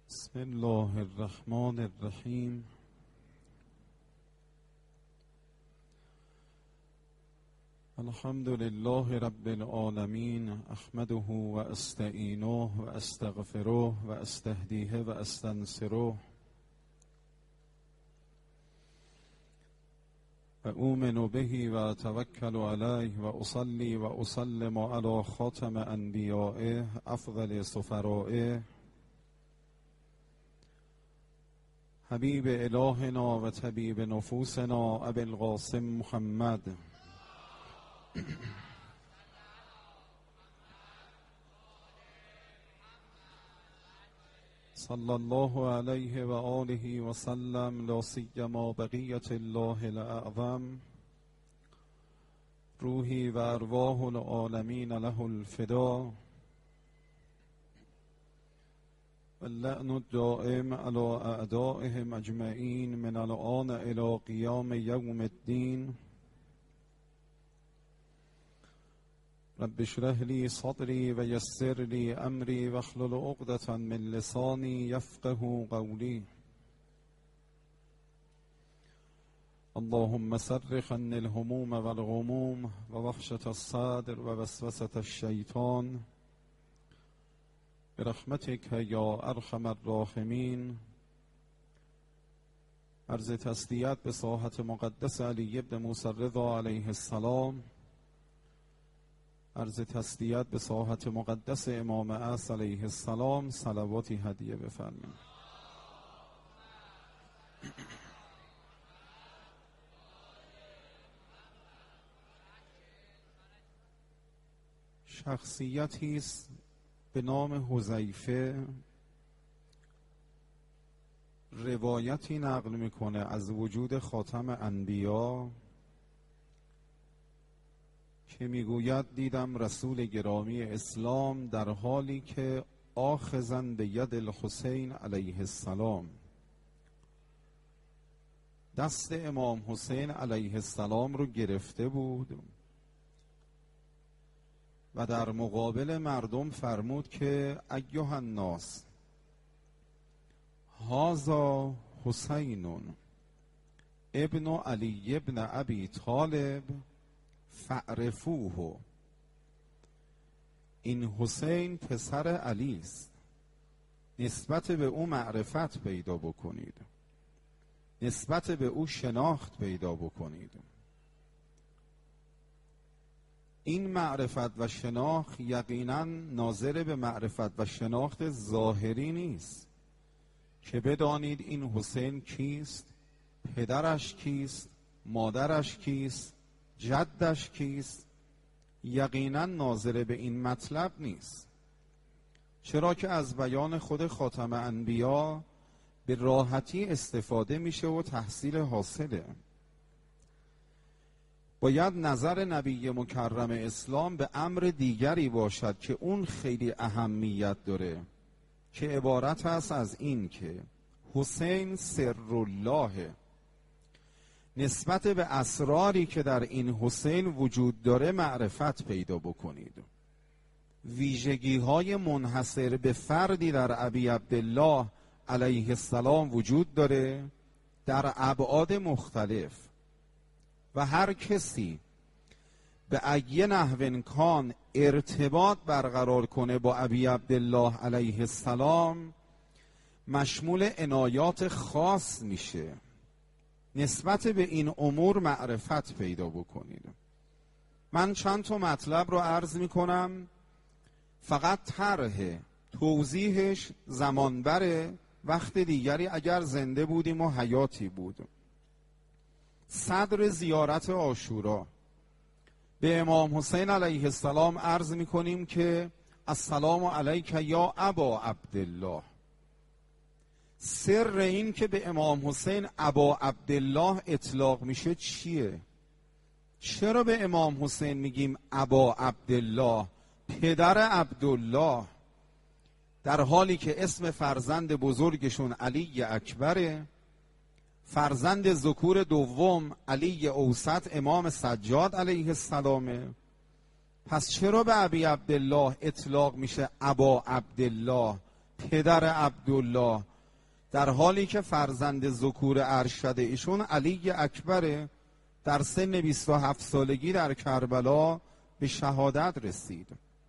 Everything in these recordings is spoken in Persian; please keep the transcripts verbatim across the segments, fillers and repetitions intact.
بسم الله الرحمن الرحیم. الحمد لله رب العالمین، احمده و استعینه و استغفره و استهدیه و استنصره و اؤمن به و توکل علیه و اصلی و اسلم علی خاتم انبیائه افضل سفرائه حبیب الهنا و طبیب نفوسنا ابی القاسم محمد صلی الله علیه و آله و سلم، لا سیما بقیت الله الاعظم، روحی و ارواح العالمین له الفدا، واللعن الدائم على اعدائهم اجمعین من الآن الى قیام یوم الدین. رب اشرح لی صدری و یسر لی امری واحلل عقدة من لسانی یفقه قولی. اللهم صرف عني الهموم والغموم و وحشة الصدر و وسوسة الشیطان برحمتک یا ارحم الراحمین. عرض تسلیت به ساحت مقدس علی ابن موسی الرضا علیه السلام، عرض تسلیت به ساحت مقدس امام عصر علیه السلام، صلواتی هدیه بفرمایید. شخصیتی است به نام حذیفه روایتی نقل میکنه از وجود خاتم انبیا که میگوید دیدم رسول گرامی اسلام در حالی که آخذاً به ید الحسین علیه السلام، دست امام حسین علیه السلام رو گرفته بود و در مقابل مردم فرمود که ایها الناس هذا حسین ابن علی ابن ابی طالب فعرفوه. این حسین پسر علی است، نسبت به او معرفت پیدا بکنید، نسبت به او شناخت پیدا بکنید. این معرفت و شناخت یقینا ناظر به معرفت و شناخت ظاهری نیست که بدانید این حسین کیست، پدرش کیست، مادرش کیست، جدش کیست. یقینا ناظر به این مطلب نیست، چرا که از بیان خود خاتم انبیا به راحتی استفاده میشه و تحصیل حاصله. باید نظر نبی مکرم اسلام به امر دیگری باشد که اون خیلی اهمیت داره، که عبارت است از این که حسین سر الله، نسبت به اسراری که در این حسین وجود داره معرفت پیدا بکنید. ویژگی های منحصر به فردی در ابی عبدالله علیه السلام وجود داره در ابعاد مختلف و هر کسی به ای نحو کان ارتباط برقرار کنه با ابی عبدالله علیه السلام مشمول عنایات خاص میشه. نسبت به این امور معرفت پیدا بکنید. من چند تا مطلب رو عرض میکنم، فقط طرح توضیحش زمان بره، وقت دیگری اگر زنده بودیم و حیاتی بود. صدر زیارت عاشورا به امام حسین علیه السلام عرض میکنیم که السلام علیک یا ابا عبدالله. سر این که به امام حسین ابا عبدالله اطلاق میشه چیه؟ چرا به امام حسین میگیم ابا عبدالله، پدر عبدالله، در حالی که اسم فرزند بزرگشون علی اکبره، فرزند ذکور دوم علی اوسط امام سجاد علیه السلامه؟ پس چرا به ابی عبدالله اطلاق میشه ابا عبدالله، پدر عبدالله، در حالی که فرزند ذکور ارشد ایشون علی اکبر در سن بیست و هفت سالگی در کربلا به شهادت رسید.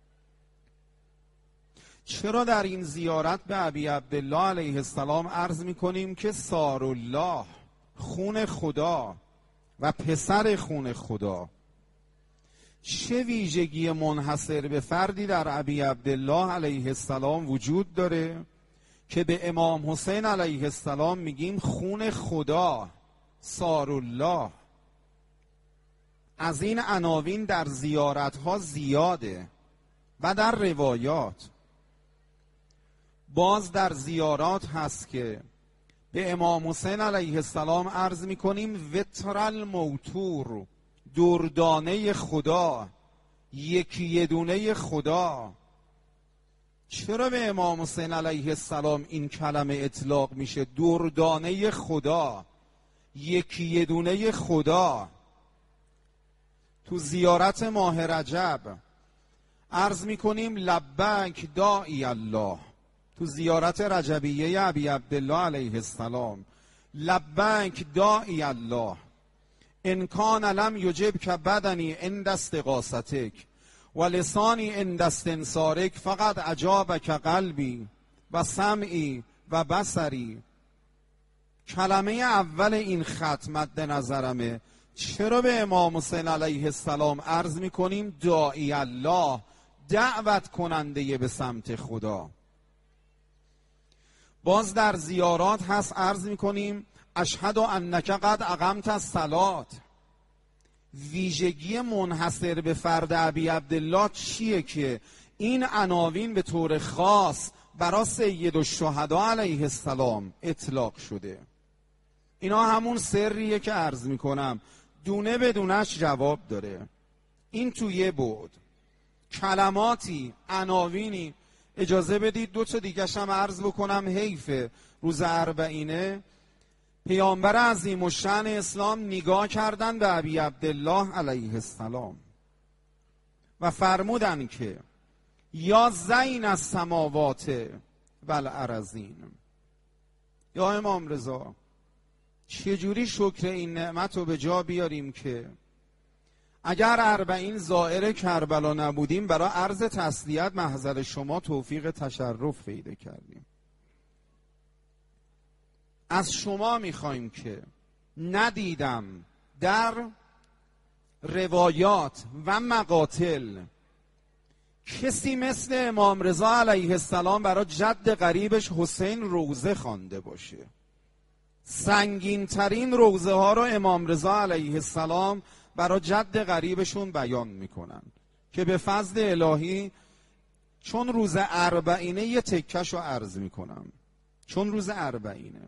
چرا در این زیارت به ابی عبدالله علیه السلام عرض میکنیم که سارالله، خون خدا و پسر خون خدا، چه ویژگی منحصر به فردی در ابی عبدالله علیه السلام وجود داره که به امام حسین علیه السلام میگیم خون خدا، سارالله؟ از این عناوین در زیارت ها زیاده و در روایات. باز در زیارات هست که به امام حسین علیه السلام عرض میکنیم وتر الموتور، دردانه خدا، یکی یدونه خدا. چرا به امام حسین علیه السلام این کلمه اطلاق میشه؟ دردانه خدا، یکی یدونه خدا. تو زیارت ماه رجب عرض میکنیم لبیک داعی الله. تو زیارت رجبیه ابی عبدالله علیه السلام لبیک داعی الله ان کان لم یجب که بدنی عند استغاثتک و لسانی عند استنصارک فقط اجابک قلبی و سمعی و بصری. کلمه اول این خط مد نظرمه. چرا به امام حسین علیه السلام عرض میکنیم داعی الله، دعوت کننده به سمت خدا؟ باز در زیارات هست عرض میکنیم اشهد انک قد اقمت الصلاة. ویژگی منحصر به فرد ابی عبدالله چیه که این عناوین به طور خاص برای سید الشهدا علیه السلام اطلاق شده؟ اینا همون سریه که عرض میکنم دونه بدونش جواب داره. این توی بود کلماتی، عناوینی. اجازه بدید دو تا دیگه هم عرض بکنم، حیفه. روز اربعینه پیامبر عظیم الشأن اسلام نگاه کردن به ابی عبدالله علیه السلام و فرمودن که یا زین السماوات و الارضین. یا امام رضا، چجوری شکر این نعمت رو به جا بیاریم که اگر اربعین زائر کربلا نبودیم برای عرض تسلیت محضر شما توفیق تشرف پیدا کردیم؟ از شما میخوایم که ندیدم در روایات و مقاتل کسی مثل امام رضا علیه السلام برای جد قریبش حسین روزه خوانده باشه. سنگین ترین روزه ها رو امام رضا علیه السلام برای جد قریبشون بیان میکنن که به فضل الهی چون روز اربعینه یه تکش رو عرض میکنم، چون روز اربعینه.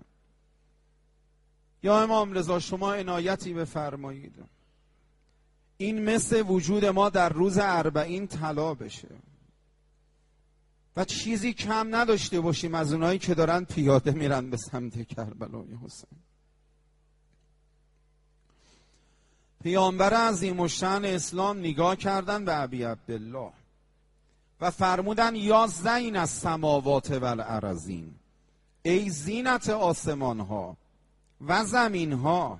یا امام رضا شما عنایتی بفرمایید این مثل وجود ما در روز اربعین طلا بشه و چیزی کم نداشته باشیم از اونایی که دارن پیاده میرن به سمت کربلای حسین. پیامبر عظیم الشأن اسلام نگاه کردن به ابی عبدالله و فرمودن یا زین السماوات و الارضین، ای زینت آسمان ها و زمین ها.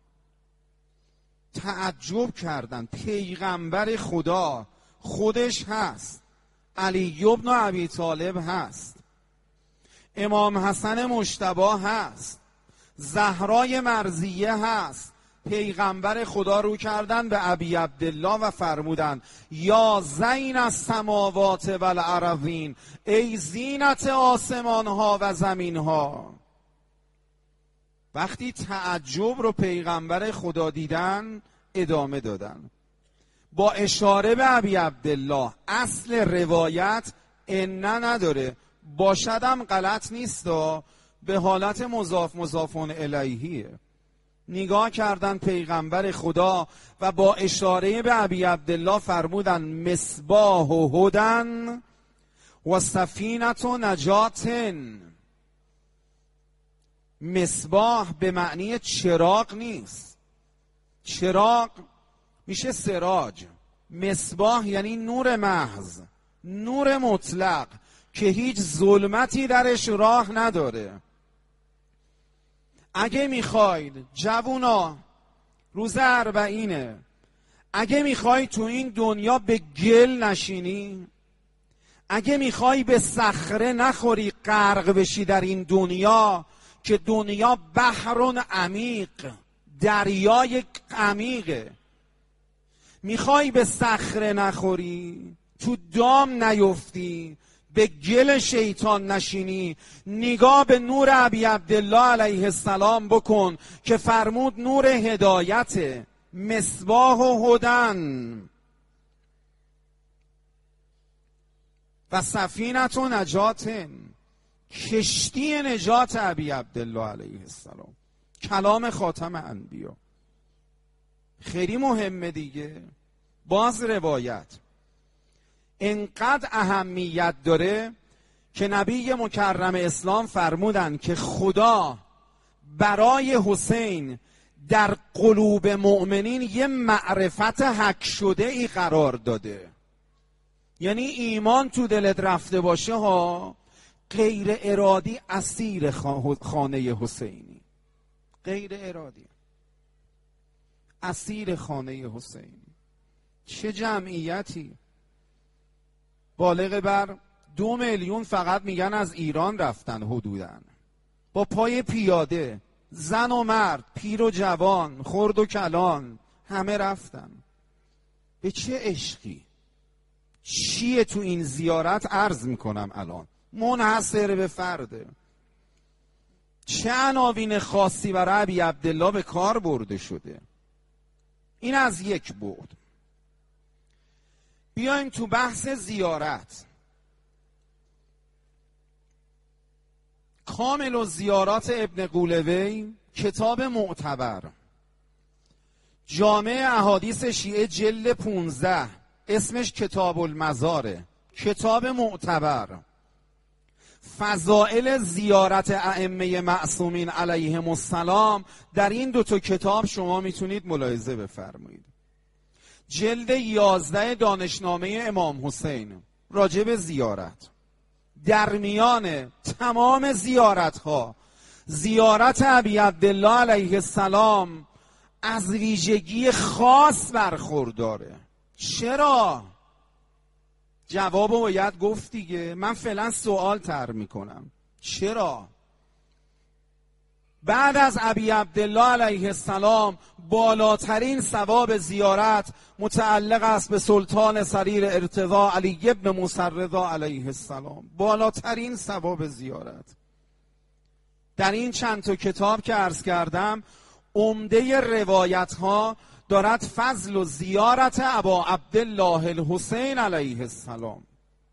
تعجب کردن. پیغمبر خدا خودش هست، علی ابن ابی طالب هست، امام حسن مجتبی هست، زهرای مرضیه هست. پیغمبر خدا رو کردن به ابی عبدالله و فرمودن یا زین السماوات و الارضین، ای زینت آسمان ها و زمین ها. وقتی تعجب رو پیغمبر خدا دیدن ادامه دادن با اشاره به ابی عبدالله. اصل روایت انه نداره، باشدم غلط نیست، به حالت مضاف مضافون الیهیه. نگاه کردن پیغمبر خدا و با اشاره به ابی عبدالله فرمودن مصباح و هدن و سفینت و نجاتن. مصباح به معنی چراغ نیست، چراغ میشه سراج. مصباح یعنی نور محض، نور مطلق، که هیچ ظلمتی درش راه نداره. اگه میخواید جوونا، روز اربعینه، اگه میخوای تو این دنیا به گل نشینی، اگه میخوای به صخره نخوری غرق بشی در این دنیا که دنیا بحرون عمیق، دریای عمیقه، میخوای به صخره نخوری، تو دام نیفتی، به گل شیطان نشینی، نگاه به نور ابی عبدالله علیه السلام بکن که فرمود نور هدایت، مصباح و هدن و سفینت و نجات، کشتی نجات ابی عبدالله علیه السلام، کلام خاتم انبیا. خیلی مهمه دیگه. باز روایت انقدر اهمیت داره که نبی مکرم اسلام فرمودن که خدا برای حسین در قلوب مؤمنین یه معرفت حک شده ای قرار داده. یعنی ایمان تو دلت رفته باشه ها، غیر ارادی اسیر خانه حسینی، غیر ارادی اسیر خانه حسینی. چه جمعیتی بالغ بر دو میلیون فقط میگن از ایران رفتن حدوداً، با پای پیاده، زن و مرد، پیر و جوان، خرد و کلان، همه رفتن. به چه عشقی؟ چیه تو این زیارت؟ عرض میکنم الان منحصر به فرده. چه عناوین خاصی برای ابی عبدالله به کار برده شده؟ این از یک بعد. بیایم تو بحث زیارت. کامل الزیارات ابن قولوی، کتاب معتبر، جامع احادیث شیعه جلد پونزده، اسمش کتاب المزاره، کتاب معتبر. فضائل زیارت ائمه معصومین علیهم السلام در این دو تا کتاب شما میتونید ملاحظه بفرمایید. جلد یازده دانشنامه امام حسین راجع به زیارت، در میان تمام زیارت ها زیارت ابی عبدالله علیه السلام از ویژگی خاص برخورداره. چرا؟ جوابو باید گفت دیگه. من فعلا سوال طرح میکنم. چرا؟ بعد از ابی عبدالله علیه السلام بالاترین ثواب زیارت متعلق است به سلطان سریر ارتضا علی ابن موسی الرضا علیه السلام. بالاترین ثواب زیارت در این چند تا کتاب که عرض کردم، عمده روایت ها دارد فضل و زیارت ابا عبدالله الحسین علیه السلام،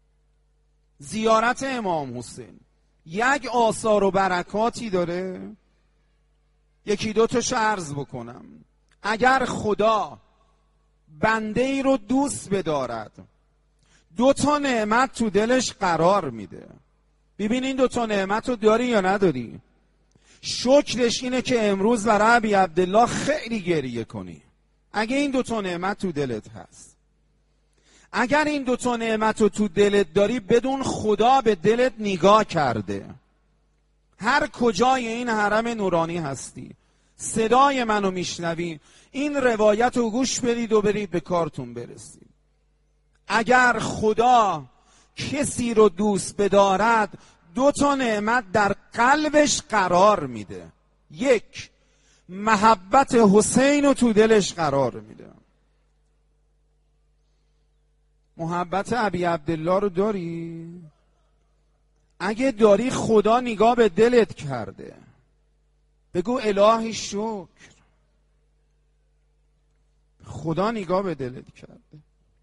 زیارت امام حسین یک آثار و برکاتی داره. یکی دو تاشو عرض بکنم. اگر خدا بنده ای رو دوست بدارد، دو تا نعمت تو دلش قرار میده. ببین این دو تا نعمت رو داری یا نداری؟ شکرش اینه که امروز برای ابی عبدالله خیلی گریه کنی، اگه این دو تا نعمت تو دلت هست. اگر این دو تا نعمت رو تو دلت داری، بدون خدا به دلت نگاه کرده. هر کجای این حرم نورانی هستی، صدای منو میشنوی، این روایت رو گوش بدید و برید به کارتون برسید. اگر خدا کسی رو دوست بدارد، دو تا نعمت در قلبش قرار میده. یک، محبت حسین رو تو دلش قرار میده. محبت ابی عبدالله رو داری؟ اگه داری، خدا نگاه به دلت کرده. بگو الهی شکر، خدا نگاه به دلت کرده.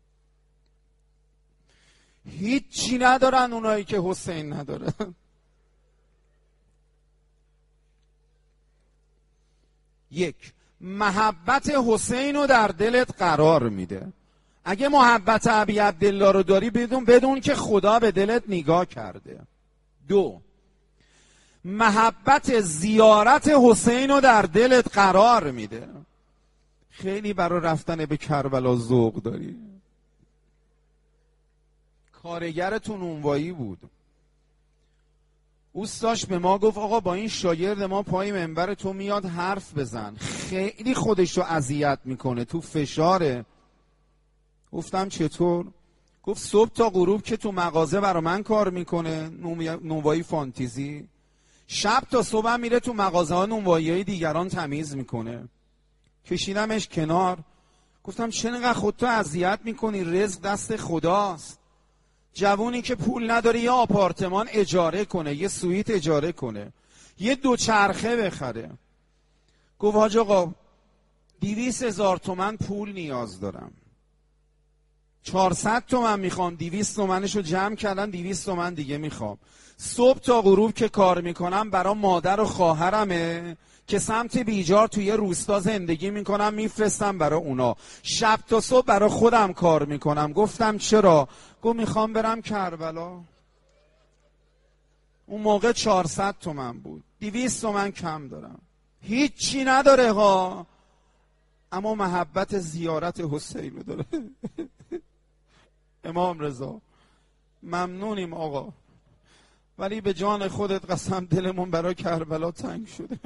هیچی ندارن اونایی که حسین ندارن. یک، محبت حسین رو در دلت قرار میده. اگه محبت ابی عبدالله رو داری، بدون بدون که خدا به دلت نگاه کرده. دو، محبت زیارت حسین رو در دلت قرار میده. خیلی برای رفتن به کربلا ذوق داری. کارگرتون اونوایی بود، اوستاش به ما گفت آقا با این شاگرد ما پای منبر تو میاد حرف بزن، خیلی خودش رو اذیت میکنه، تو فشاره. گفتم چطور؟ گفت صبح تا غروب که تو مغازه برا من کار میکنه، نونوایی فانتزی، شب تا صبح هم میره تو مغازه ها نونوایی های دیگران تمیز میکنه. کشیدمش کنار، گفتم چرا خودتو اذیت میکنی؟ رزق دست خداست. جوونی که پول نداره یه آپارتمان اجاره کنه، یه سویت اجاره کنه، یه دوچرخه بخره. گفت حاج آقا دویست هزار تومن پول نیاز دارم، چهارصد تومن میخوام، دویست تومنشو جمع کردن، دویست تومن دیگه میخوام. صبح تا غروب که کار میکنم برای مادر و خواهرمه که سمت بیجار توی روستا زندگی میکنم، میفرستم برای اونا. شب تا صبح برای خودم کار میکنم. گفتم چرا؟ گفت میخوام برم کربلا. اون موقع چهارصد تومن بود، دویست تومن کم دارم، هیچی نداره ها، اما محبت زیارت حسین رو داره. امام رضا ممنونیم آقا، ولی به جان خودت قسم دلمون برای کربلا تنگ شده.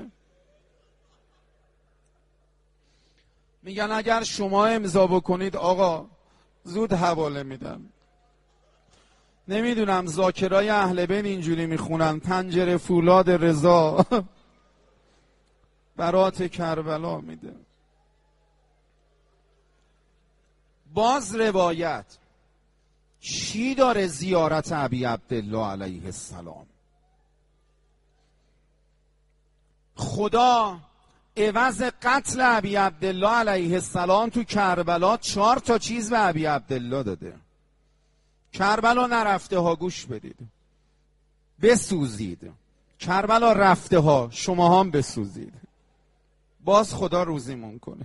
میگن اگر شما امضا بکنید آقا زود حواله میدن. نمیدونم ذاکرای اهل بیت اینجوری میخونن، پنجره فولاد رضا برات کربلا میده. باز روایت چی داره زیارت ابی عبدالله علیه السلام؟ خدا عوض قتل ابی عبدالله علیه السلام تو کربلا چهار تا چیز به ابی عبدالله داده. کربلا نرفته ها، گوش بدید، بسوزید. کربلا رفته ها، شما هم بسوزید، باز خدا روزیمون کنه.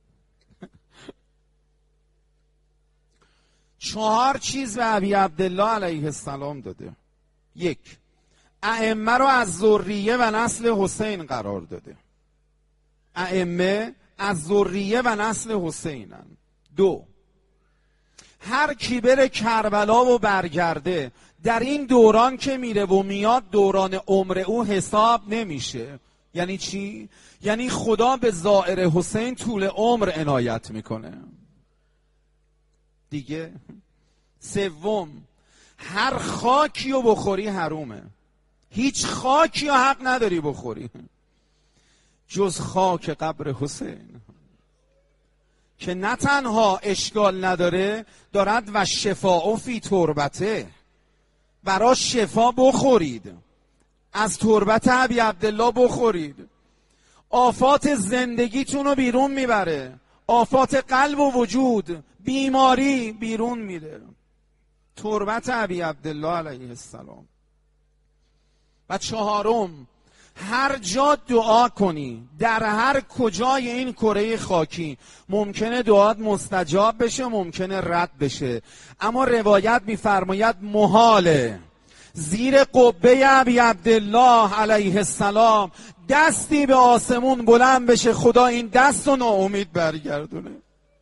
چهار چیز به ابی عبدالله علیه السلام داده. یک، ائمه رو از ذریه و نسل حسین قرار داده. ائمه از ذریه و نسل حسینن. دو، هر کی بره کربلا و برگرده در این دوران که میره و میاد دوران عمر او حساب نمیشه. یعنی چی؟ یعنی خدا به زائر حسین طول عمر عنایت میکنه دیگه. سوم، هر خاکی رو بخوری حرومه، هیچ خاکی رو حق نداری بخوری جز خاک قبر حسین، که نه تنها اشکال نداره، دارد و شفاء فی تربته، برای شفا بخورید، از تربت ابی عبدالله بخورید، آفات زندگیتون رو بیرون میبره، آفات قلب و وجود، بیماری بیرون میره. تربت ابی عبدالله علیه السلام. و چهارم، هر جا دعا کنی در هر کجای این کره خاکی ممکنه دعات مستجاب بشه، ممکنه رد بشه، اما روایت میفرماید محاله زیر قبه ابی عبدالله علیه السلام دستی به آسمون بلند بشه خدا این دست رو ناامید برگردونه.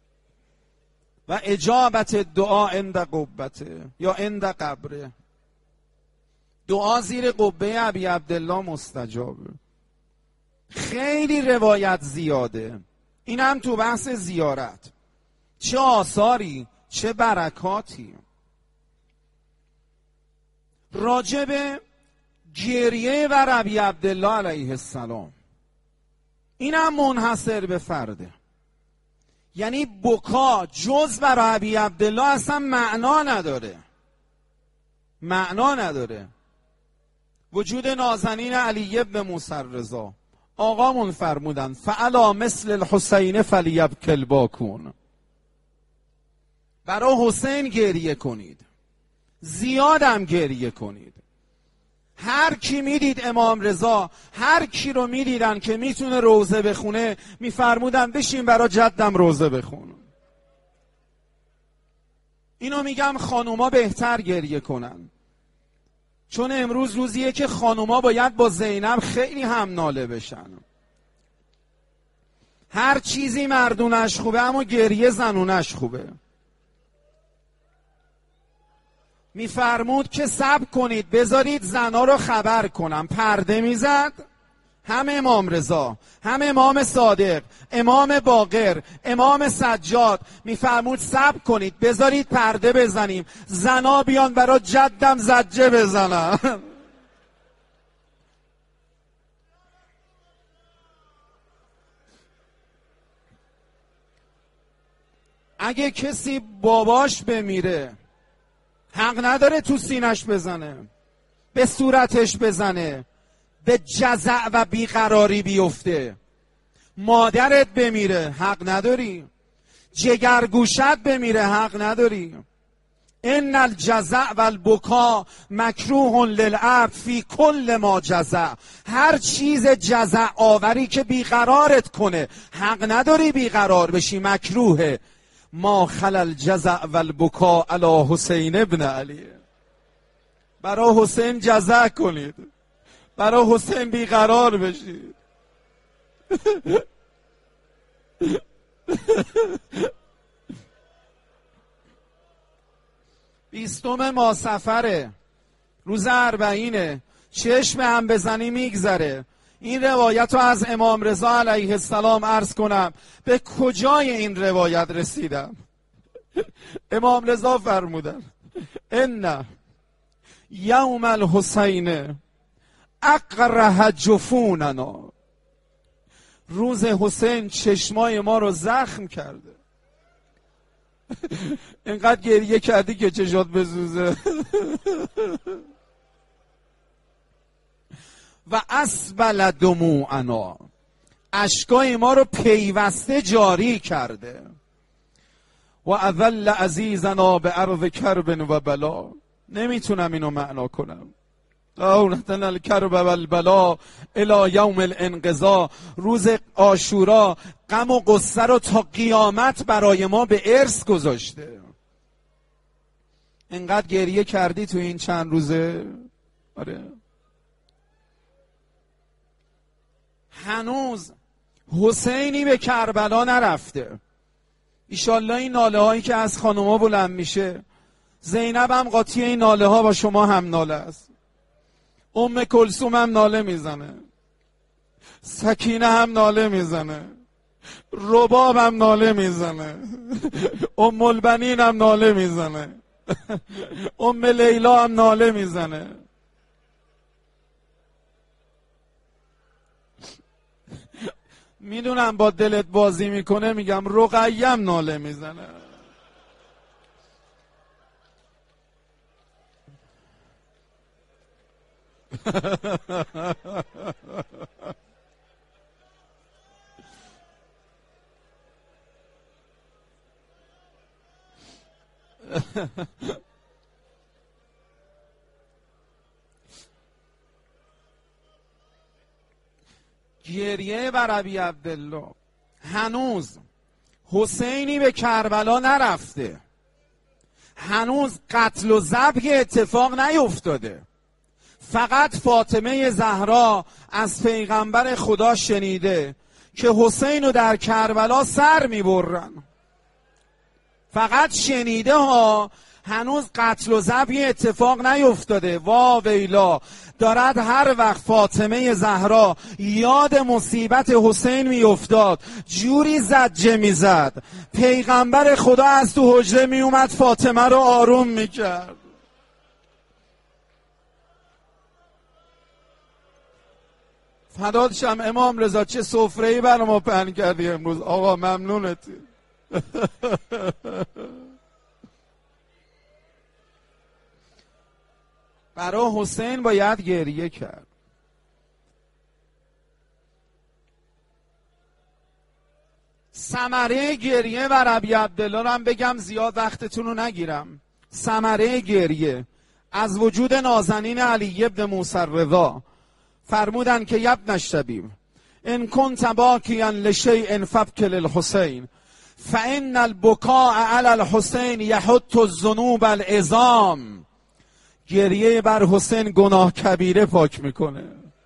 و اجابت دعا عند قبته یا عند قبره، دعا زیر قبه ابی عبدالله مستجابه. خیلی روایت زیاده، این هم تو بحث زیارت، چه آثاری چه برکاتی. راجب گریه بر ابی عبدالله علیه السلام، این هم منحصر به فرده. یعنی بکا جز بر ابی عبدالله اصلا معنا نداره، معنا نداره. وجود نازنین علی ابن موسی رضا آقامون فرمودن فعلا مثل الحسین فلیبکی الباکون، برای حسین گریه کنید، زیادم گریه کنید. هر کی میدید امام رضا، هر کی رو میدیدن که میتونه روزه بخونه، میفرمودن بشین برای جدم روزه بخون. اینو میگم خانوما بهتر گریه کنن، چون امروز روزیه که خانوما باید با زینب خیلی هم ناله بشن. هر چیزی مردونش خوبه اما گریه زنونش خوبه. میفرمود که صبر کنید بذارید زنا رو خبر کنم. پرده میزد، هم امام رضا، هم امام صادق، امام باقر، امام سجاد، میفرمود صبر کنید بذارید پرده بزنیم، زنا بیان برا جدم زجه بزنن. اگه کسی باباش بمیره حق نداره تو سینش بزنه، به صورتش بزنه، به جزع و بیقراری بیفته. مادرت بمیره حق نداری، جگرگوشت بمیره حق نداری. ان الجزع و البکا مکروه للعبد فی کل ما جزع. هر چیز جزع آوری که بیقرارت کنه حق نداری بیقرار بشی، مکروهه. ما خلل جزع و البکا علی حسین ابن علی. برای حسین جزع کنید، برای حسین بیقرار بشید. بیستم ماه سفره، روز اربعینه، چشم هم بزنی میگذره. این روایت رو از امام رضا علیه السلام عرض کنم، به کجای این روایت رسیدم؟ امام رضا فرمودن ان یوم الحسین اقرح جفوننا. روز حسین چشمای ما رو زخم کرده. اینقدر گریه کردی که چشات بسوزه. و اسبل دموعنا، اشکای ما رو پیوسته جاری کرده. و اذل عزیزنا به عرض کرب و بلا. نمیتونم اینو معنا کنم. داونتن الکرب و البلا الی یوم الانقضاء. روز عاشورا غم و غصه رو تا قیامت برای ما به ارث گذاشته. اینقدر گریه کردی تو این چند روزه؟ آره. هنوز حسینی به کربلا نرفته. ایشالله این ناله هایی که از خانوما بلند میشه، زینب هم قاطی این ناله ها با شما هم ناله است. ام کلثوم هم ناله میزنه، سکینه هم ناله میزنه، رباب هم ناله میزنه، ام البنین هم ناله میزنه، ام لیلا هم ناله میزنه. میدونم با دلت بازی میکنه، میگم رقیه هم ناله میزنه. گریه بر ابی عبدالله. هنوز حسینی به کربلا نرفته، هنوز قتل و ذبح اتفاق نیفتاده. فقط فاطمه زهرا از پیغمبر خدا شنیده که حسین رو در کربلا سر میبرن. فقط شنیده ها، هنوز قتل و ذبح اتفاق نیفتاده. وا ویلا، دارد هر وقت فاطمه زهرا یاد مصیبت حسین میافتاد جوری زجه میزد، پیغمبر خدا از تو حجره میومد فاطمه رو آروم میکرد. فدات شم امام رضا، چه سفره‌ای برای ما پهن کردی امروز. آقا ممنونتی. برای حسین باید گریه کرد. ثمره گریه بر ابی عبدالله رو هم بگم، زیاد وقتتون رو نگیرم. ثمره گریه از وجود نازنین علی ابن موسی الرضا فرمودن که یبن الشبیب ان کنت باکیا لشیء فابک للحسین فان البکاء علی الحسین یحط الذنوب العظام. گریه بر حسین گناه کبیره پاک میکنه.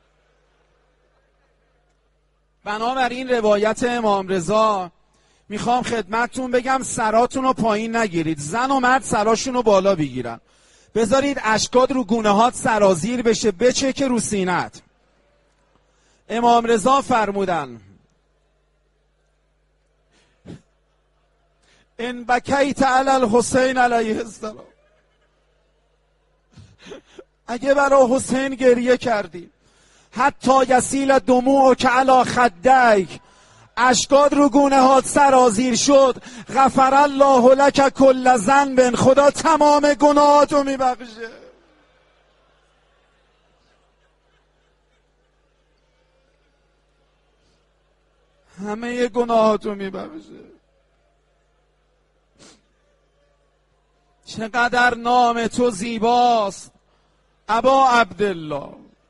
بنابراین روایت امام رضا میخوام خدمتتون بگم، سراتون رو پایین نگیرید. زن و مرد سراشون رو بالا بگیرن. بذارید اشکات رو گونه هات سرازیر بشه، بچکه رو سینت. امام رضا فرمودن ان بکیت علی الحسین علیه السلام، اگه برای حسین گریه کردی حتی یسیل دموع که علی خدیک، اشکات رو گونه هات سرازیر شد، غفر الله لک کل ذنب، خدا تمام گناهاتو میبخشه. همه گناهاتو میبخشه. چقدر نام تو زیباست ابا عبدالله،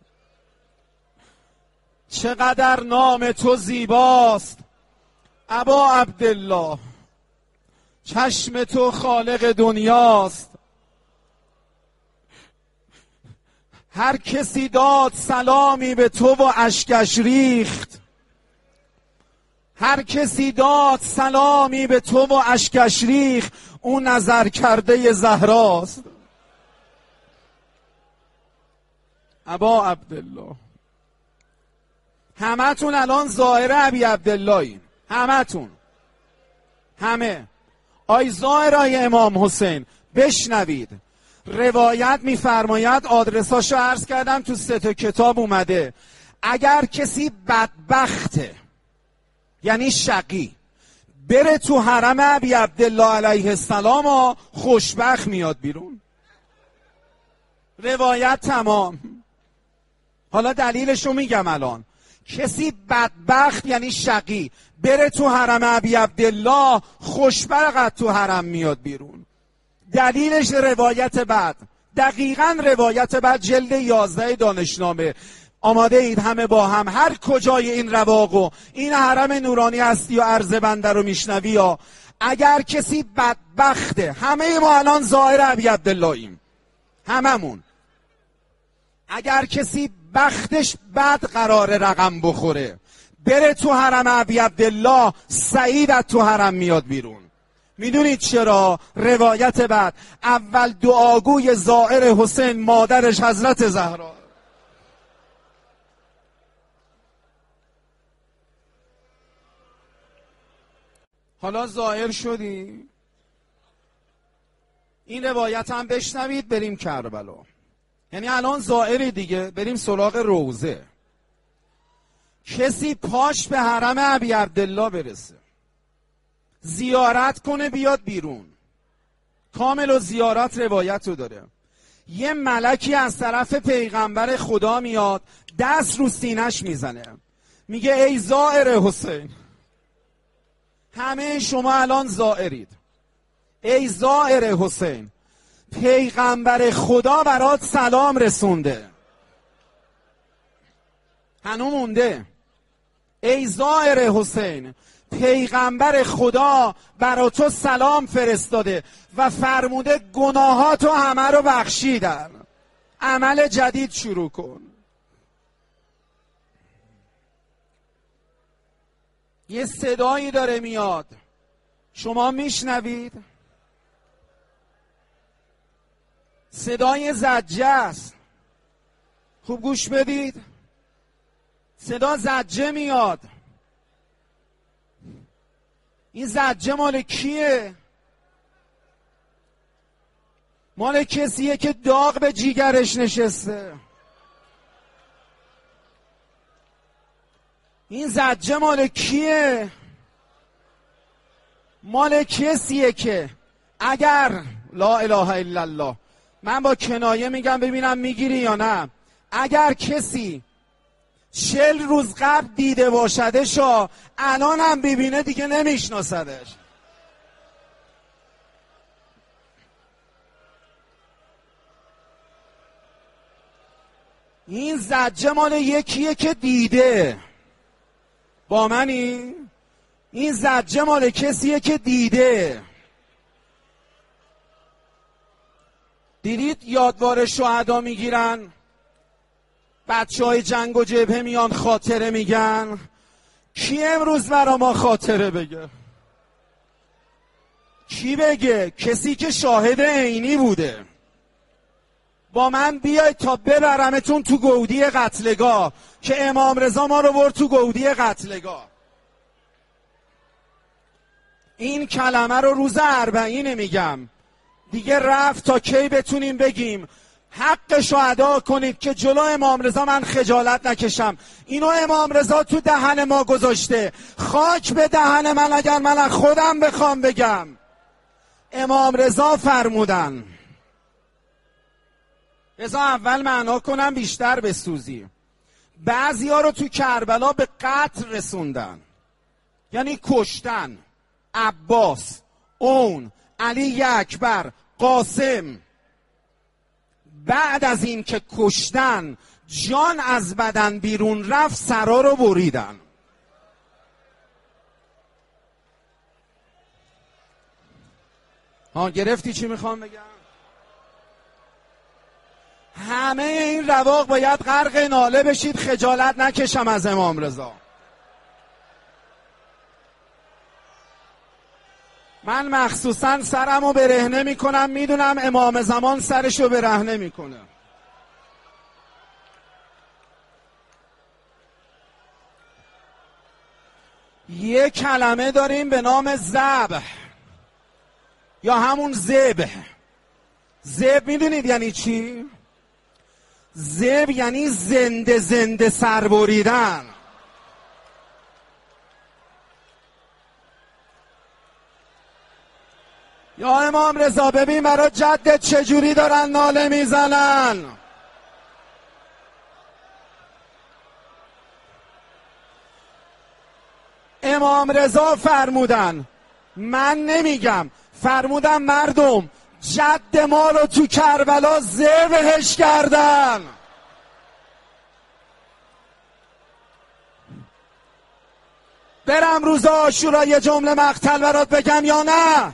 چقدر نام تو زیباست ابا عبدالله، چشم تو خالق دنیاست. هر کسی داد سلامی به تو و اشکش ریخت، هر کسی داد سلامی به تو و اشکش ریخت، اون نظر کرده زهراست. ابا عبدالله، همه تون الان ظاهر ابی عبداللهین، همه تون، همه آی ظاهرای امام حسین. بشنوید، روایت میفرماید، آدرساشو عرض کردم تو سه تا کتاب اومده، اگر کسی بدبخته یعنی شقی بره تو حرم ابی عبدالله علیه السلام و خوشبخت میاد بیرون. روایت تمام. حالا دلیلشو میگم الان. کسی بدبخت یعنی شقی بره تو حرم ابی عبدالله خوشبخت تو حرم میاد بیرون. دلیلش روایت بعد، دقیقاً روایت بعد جلد یازده دانشنامه. آماده اید همه با هم هر کجای این رواق و این حرم نورانی هستی و عرض بنده رو میشنوی یا اگر کسی بدبخته، همه ما الان ظاهر ابی عبداللهیم، هممون، اگر کسی بختش بد قرار رقم بخوره بره تو حرم ابی عبدالله، سعید تو حرم میاد بیرون. میدونید چرا؟ روایت بعد، اول دعاگوی زائر حسین مادرش حضرت زهرا. حالا ظاهر شدی؟ این روایت هم بشنوید بریم کربلا. یعنی الان ظاهری دیگه، بریم سراغ روزه. کسی پاش به حرم ابی عبدالله برسه، زیارت کنه، بیاد بیرون، کامل و زیارت روایت رو داره. یه ملکی از طرف پیغمبر خدا میاد، دست رو سینش میزنه، میگه ای زائر حسین. همه شما الان زائرید. ای زائر حسین، پیغمبر خدا برات سلام رسونده، هنو مونده. ای زائر حسین، پیغمبر خدا برا تو سلام فرستاده و فرموده گناهاتو همه رو بخشیدن، عمل جدید شروع کن. یه صدایی داره میاد، شما میشنوید؟ صدای زجه است. خوب گوش بدید، صدا زجه میاد. این زجه مال کیه؟ مال کسیه که داغ به جیگرش نشسته. این زجه مال کیه؟ مال کسیه که اگر، لا اله الا الله، من با کنایه میگم ببینم میگیری یا نه، اگر کسی چل روز قبل دیده باشدشا الان هم ببینه دیگه نمیشناسدش. این زجه مال یکیه که دیده. با منی؟ این زجه مال کسیه که دیده. دیدید یادوار شهدا میگیرن، بچه های جنگ و جبهه میان خاطره میگن. کی امروز برا ما خاطره بگه؟ کی بگه؟ کسی که شاهد عینی بوده. با من بیاید تا ببرمتون تو گودی قتلگاه، که امام رضا ما رو برد تو گودی قتلگاه. این کلمه رو روز اربعین میگم دیگه، رفت تا کی بتونیم بگیم حقشو ادا کنید که جلو امام رضا من خجالت نکشم. اینو امام رضا تو دهن ما گذاشته. خاک به دهن من اگر من از خودم بخوام بگم. امام رضا فرمودن، رضا اول معنا کنم بیشتر بسوزی. بعضی ها رو تو کربلا به قتل رسوندن، یعنی کشتن. عباس، اون، علی اکبر، قاسم. بعد از این که کشتن جان از بدن بیرون رفت، سرا رو بریدن. ها گرفتی چی میخوام بگم؟ همه این رواق باید غرق ناله بشید خجالت نکشم از امام رضا. من مخصوصا سرمو برهنه میکنم، میدونم امام زمان سرشو برهنه میکنه. یه کلمه داریم به نام ذبح یا همون ذبح. ذبح میدونید یعنی چی؟ ذبح یعنی زنده زنده سر بریدن. یا امام رضا ببین برای جدت چجوری دارن ناله میزنن. امام رضا فرمودن، من نمیگم، فرمودن مردم جد ما رو تو کربلا ذبحش کردن. برم روز عاشورا یه جمله مقتل برات بگم یا نه؟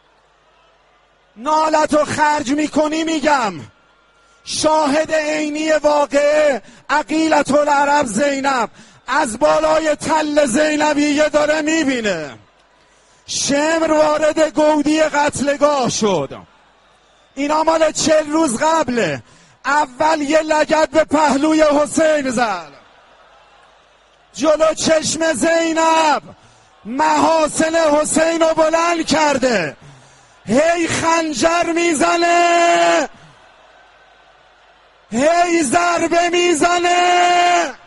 نالتو خرج میکنی میگم. شاهد عینی واقعه عقیلة العرب زینب از بالای تل زینبیه داره میبینه. شمر وارد گودی قتلگاه شد. اینا مال چل روز قبله. اول یه لگد به پهلوی حسین زد، جلو چشم زینب محاسن حسین رو بلند کرده، هی خنجر میزنه، هی ضربه میزنه.